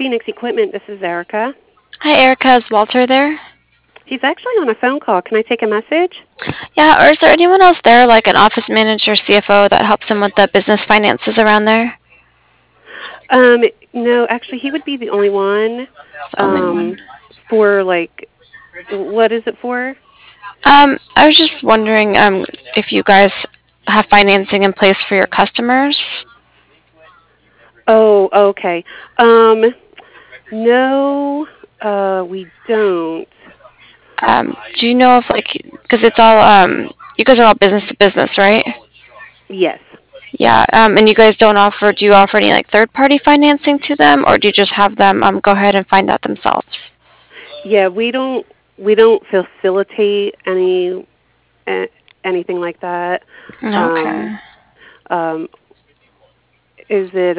Phoenix Equipment. This is Erica. Hi, Erica. Is Walter there? He's actually on a phone call. Can I take a message? Yeah, or is there anyone else there, like an office manager, CFO, that helps him with the business finances around there? No, actually, he would be the only one. The only one. For like, what is it for? I was just wondering if you guys have financing in place for your customers. Oh, okay. No, we don't. Do you know if, like, because it's all, you guys are all business to business, right? Yes. Yeah, and you guys do you offer any, like, third-party financing to them, or do you just have them go ahead and find that themselves? Yeah, we don't. We don't facilitate a- anything like that. Um, Okay. um, is it?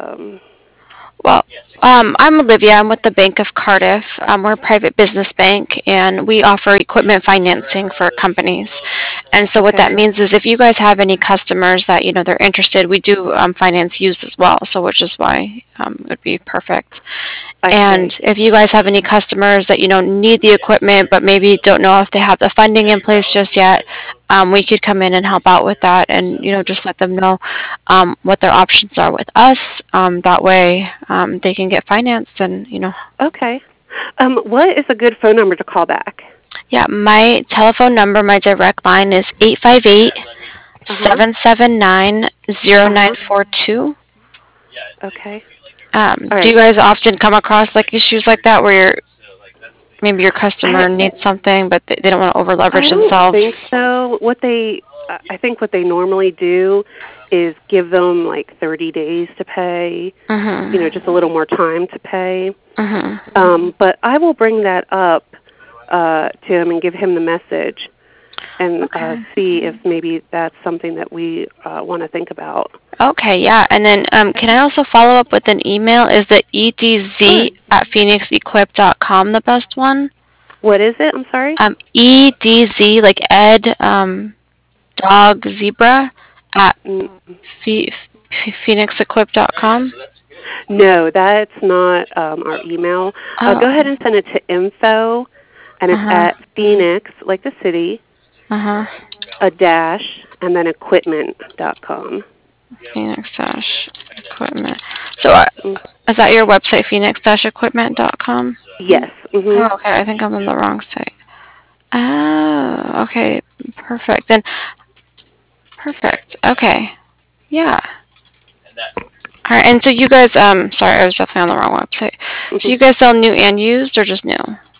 Well, I'm Olivia. I'm with the Bank of Cardiff. We're a private business bank, and we offer equipment financing for companies. And so what that Okay. means is if you guys have any customers that, they're interested, we do finance used as well, so which is why it would be perfect. I And see. if you guys have any customers that, need the equipment but maybe don't know if they have the funding in place just yet, we could come in and help out with that and, just let them know what their options are with us. That way they can get financed and. Okay. What is a good phone number to call back? Yeah, my telephone number, my direct line is 858 Uh huh. 779 Uh huh. 0942. Okay. All Do right. you guys often come across like issues like that where maybe your I customer needs something but they don't want to over leverage I don't themselves? think so. I think what they normally do is give them like 30 days to pay. Mhm. Just a little more time to pay. Mhm. But I will bring that up to him and give him the message and Okay. see if maybe that's something that we want to think about. Okay, yeah. And then can I also follow up with an email? Is the edz Sure. at phoenixequip.com the best one? What is it? I'm sorry. EDZ, like Ed, dog, zebra, at Mm, phe- phoenixequip.com? No, that's not our email. Go Oh. ahead and send it to info, and it's Uh-huh. at Phoenix, like the city, Uh-huh. a dash, and then equipment.com. Phoenix Dash Equipment. So Mm, is that your website, phoenix-equipment.com? yes. Oh, okay. I think I'm on the wrong site. Oh, okay. Perfect. Then perfect. Okay. Yeah. All right. And so you guys, sorry, I was definitely on the wrong website. So hmm you guys sell new and used, or just new?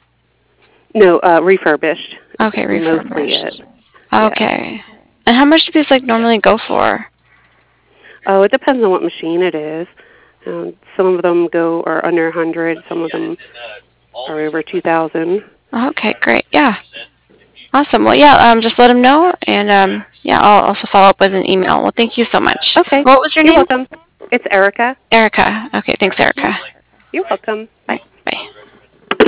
No, refurbished is Okay, mostly it. refurbished. Yeah. Okay. And how much do these like normally go for? Oh, it depends on what machine it is. Some of them are under 100. Some of them are over 2,000. Okay, great. Yeah. Awesome. Well, yeah. Just let them know, and yeah, I'll also follow up with an email. Well, thank you so much. Okay. What was your You're name? welcome. It's Erica. Erica. Okay. Thanks, hmm Erica. You're welcome. Bye. Bye.